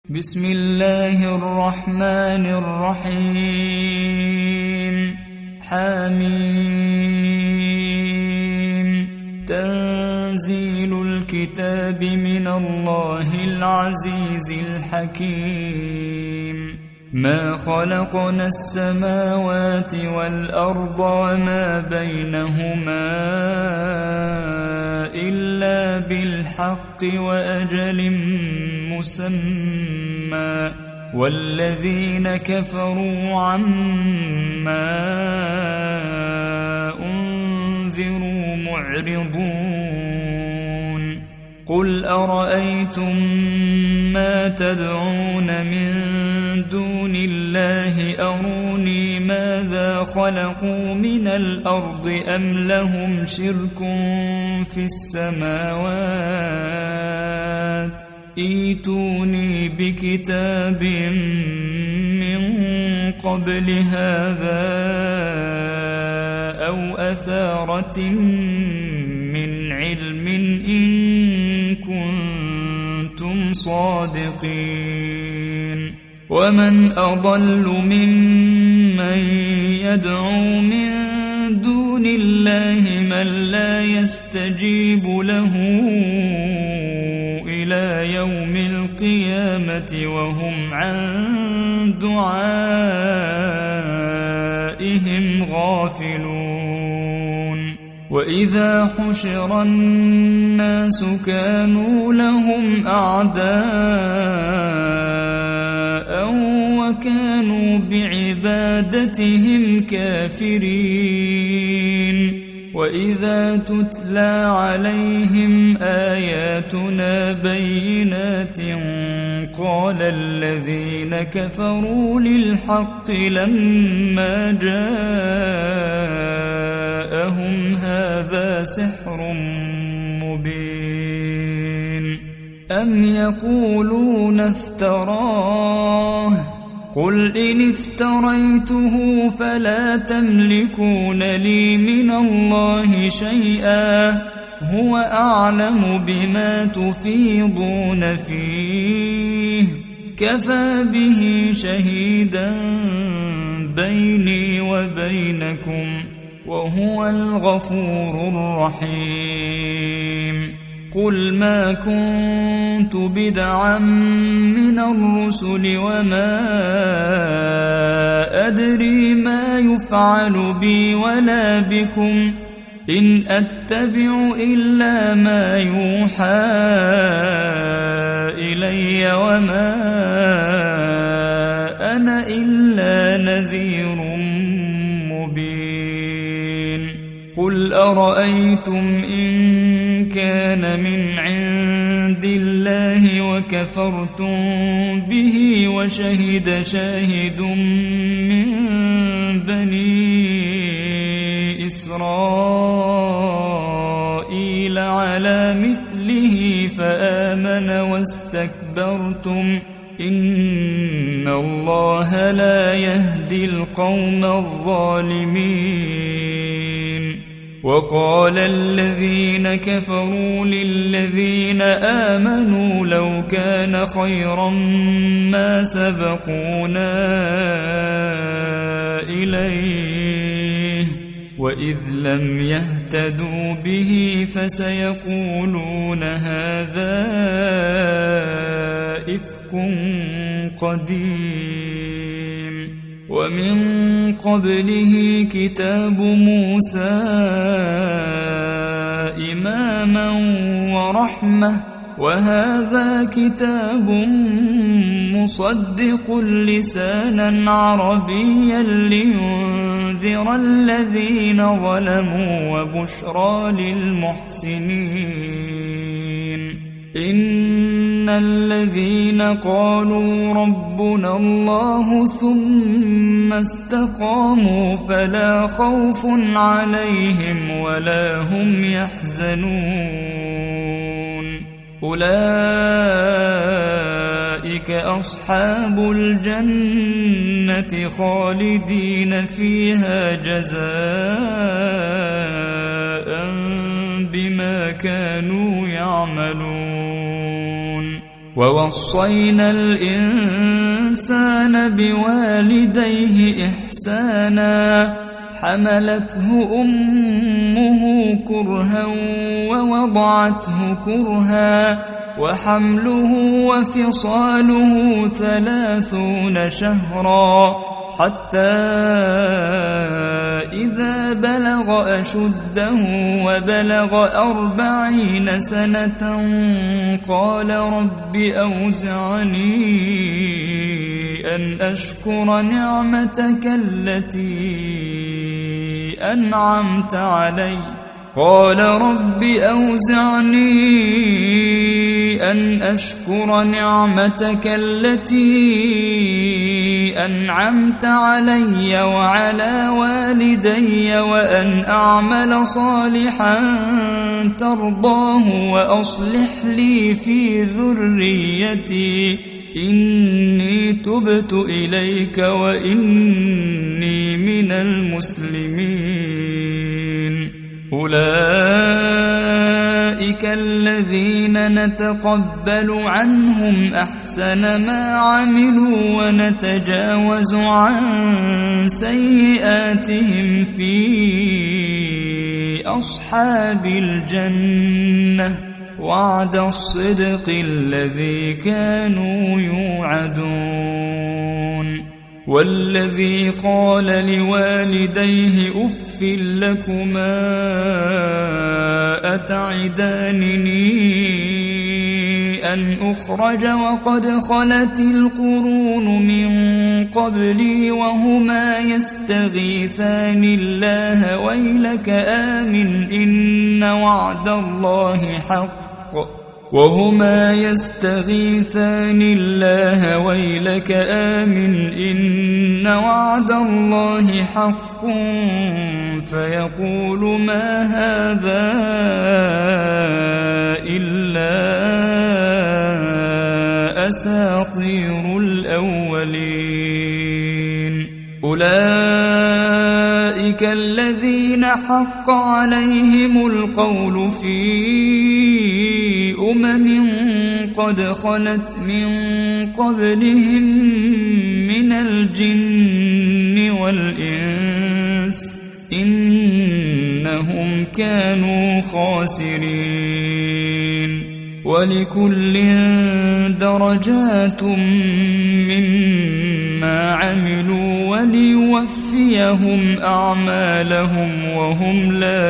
بسم الله الرحمن الرحيم حميم تنزيل الكتاب من الله العزيز الحكيم ما خلقنا السماوات والأرض وما بينهما إلا بالحق وأجل مسمى والذين كفروا عما أنذروا معرضون قل أرأيتم ما تدعون من دون الله أروني ماذا خلقوا من الأرض أم لهم شرك في السماوات ائتوني بكتاب من قبل هذا أو أثارة من علم إن كنتم صادقين ومن أضل ممن يدعو من دون الله من لا يستجيب له إلى يوم القيامة وهم عن دعائهم غافلون وإذا حشر الناس كانوا لهم أعداء وكانوا بعبادتهم كافرين وإذا تتلى عليهم آياتنا بينات قال الذين كفروا للحق لما جاءهم هذا سحر مبين أم يقولون افتراه قل إن افتريته فلا تملكون لي من الله شيئا هو أعلم بما تفيضون فيه كفى به شهيدا بيني وبينكم وهو الغفور الرحيم قل ما كنت بدعا من الرسل وما أدري ما يفعل بي ولا بكم إن أتبع إلا ما يوحى إلي وما أنا إلا نذير مبين قل أرأيتم إن كان من عند الله وكفرتم به وشهد شاهد من بني إسرائيل على مثله فآمن واستكبرتم إن الله لا يهدي القوم الظالمين وقال الذين كفروا للذين آمنوا لو كان خيرا ما سبقونا إليه وإذ لم يهتدوا به فسيقولون هذا إفك قديم ومن قبله كتاب موسى إماما ورحمة وهذا كتاب مصدق لسانا عربيا لينذر الذين ظلموا وبشرى للمحسنين إن الذين قالوا ربنا الله ثم استقاموا فلا خوف عليهم ولا هم يحزنون أولئك أصحاب الجنة خالدين فيها جزاء بما كانوا يعملون ووصينا الإنسان بوالديه إحسانا حملته أمه كرها ووضعته كرها وحمله وفصاله 30 شهرا حتى إذا بلغ أشده وبلغ 40 سنة قال رب أوزعني أن أشكر نعمتك التي أنعمت علي قال رب أوزعني أن أشكر نعمتك التي أنعمت علي وعلى والدي وأن أعمل صالحا ترضاه وأصلح لي في ذريتي إني تبت إليك وإني من المسلمين أولئك الذين نتقبل عنهم أحسن ما عملوا ونتجاوز عن سيئاتهم في أصحاب الجنة وعد الصدق الذي كانوا يوعدون والذي قال لوالديه أف لكما أتعدانني أن أخرج وقد خلت القرون من قبلي وهما يستغيثان الله ويلك آمن إن وعد الله حق وهما يستغيثان الله ويلك آمن إن وعد الله حق فيقول ما هذا إلا أساطير الأولين أولئك الذين حق عليهم القول في أمم قد خلت من قبلهم من الجن والإنس إنهم كانوا خاسرين ولكل درجات مما عملوا وليوفيهم أعمالهم وهم لا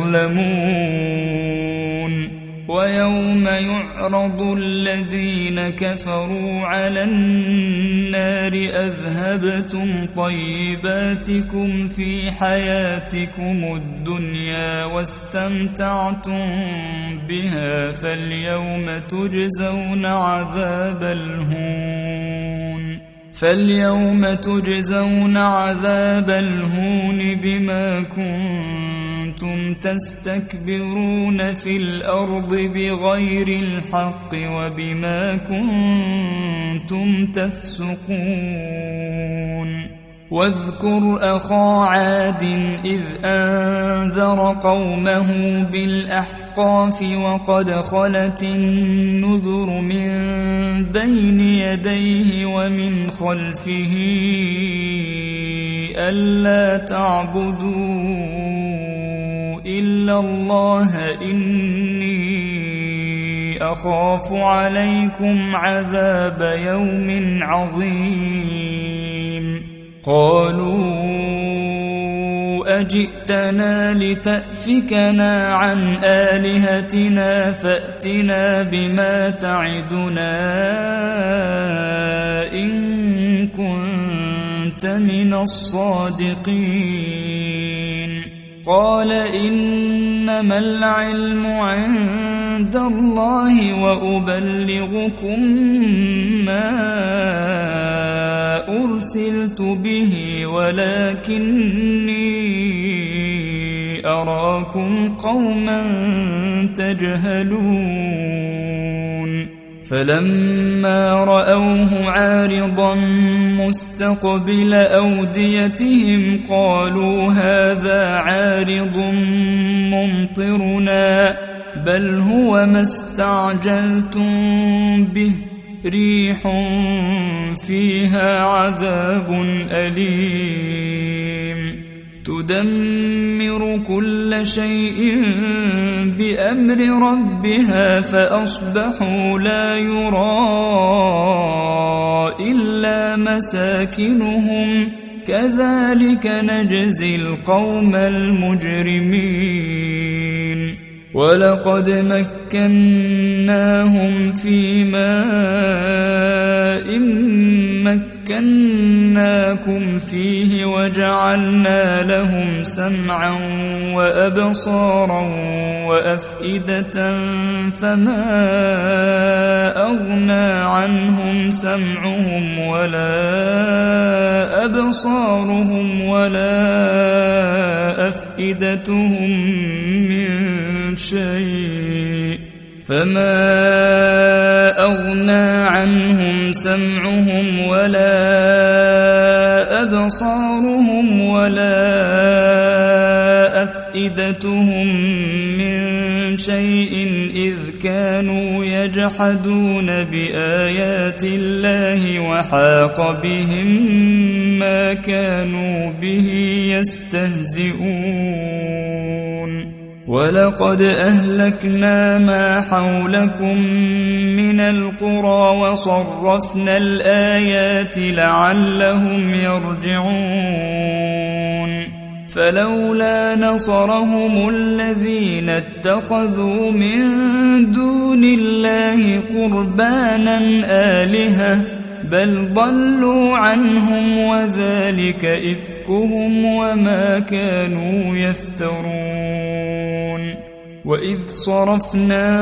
يظلمون ويوم يعرض الذين كفروا على النار أذهبتم طيباتكم في حياتكم الدنيا واستمتعتم بها فاليوم تجزون عذاب الهون بما كنتم تستكبرون في الأرض بغير الحق وبما كنتم تفسقون واذكر أخا عاد إذ أنذر قومه بالأحقاف وقد خلت النذر من بين يديه ومن خلفه ألا تعبدوا إلا الله إني أخاف عليكم عذاب يوم عظيم قالوا أجئتنا لتأفكنا عن آلهتنا فأتنا بما تعدنا إن كنت من الصادقين قال إنما العلم عند الله وأبلغكم ما أرسلت به ولكني أراكم قوما تجهلون فلما رأوه عارضا مستقبل أوديتهم قالوا هذا عارض ممطرنا بل هو ما استعجلتم به ريح فيها عذاب أليم تدمر كل شيء بأمر ربها فأصبحوا لا يرى إلا مساكنهم كذلك نجزي القوم المجرمين ولقد مكناهم في ماء مكناكم فيه وجعلنا لهم سمعا وأبصارا وأفئدة فما أغنى عنهم سمعهم ولا أبصارهم ولا أفئدتهم من شيء فما أغنى عنهم سمعهم ولا أبصارهم ولا أفئدتهم من شيء إذ كانوا يجحدون بآيات الله وحاق بهم ما كانوا به يستهزئون ولقد أهلكنا ما حولكم من القرى وصرفنا الآيات لعلهم يرجعون فلولا نصرهم الذين اتخذوا من دون الله قربانا آلهة بل ضلوا عنهم وذلك إفكهم وما كانوا يفترون وإذ صرفنا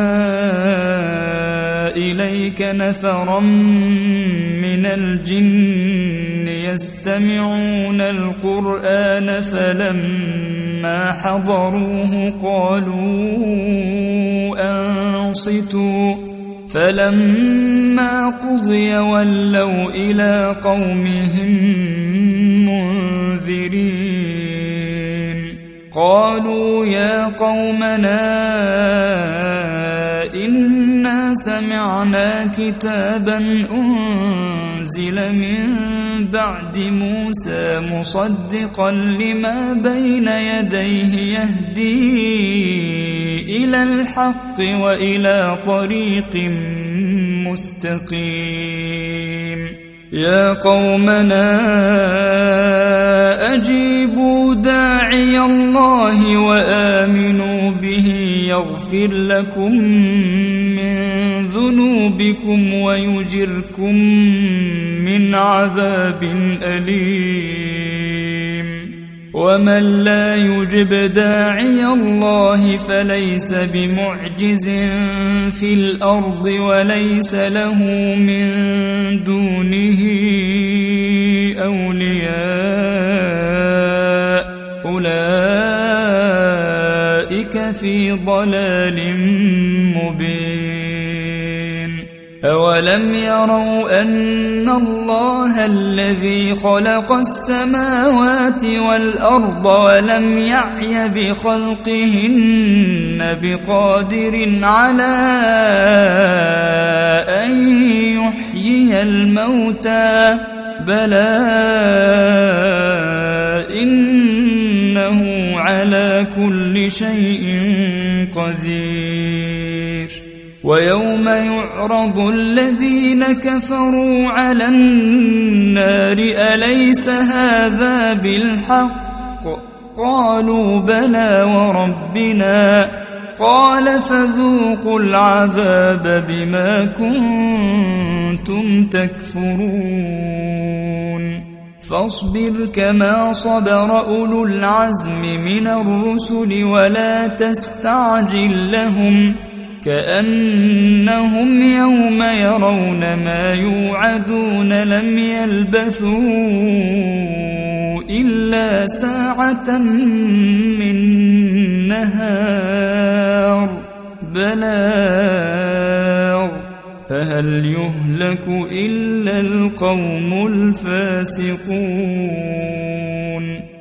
إليك نفرا من الجن يستمعون القرآن فلما حضروه قالوا أنصتوا فلما قضي ولوا إلى قومهم منذرين قالوا يا قومنا إنا سمعنا كتابا أنزل من بعد موسى مصدقا لما بين يديه يهدي إلى الحق وإلى طريق مستقيم يا قومنا أجيبوا داعي الله وآمنوا به يغفر لكم من ذنوبكم ويجركم من عذاب أليم ومن لا يجب داعي الله فليس بمعجز في الأرض وليس له من دونه أولياء أولئك في ضلال مبين أولم يروا أن الله الذي خلق السماوات والأرض ولم يعي بخلقهن بقادر على أن يحيي الموتى بلى إنه على كل شيء قدير ويوم يعرض الذين كفروا على النار أليس هذا بالحق قالوا بلى وربنا قال فذوقوا العذاب بما كنتم تكفرون فاصبر كما صبر أولو العزم من الرسل ولا تستعجل لهم كأنهم يوم يرون ما يوعدون لم يلبثوا إلا ساعة من نهار بلاغ فهل يهلك إلا القوم الفاسقون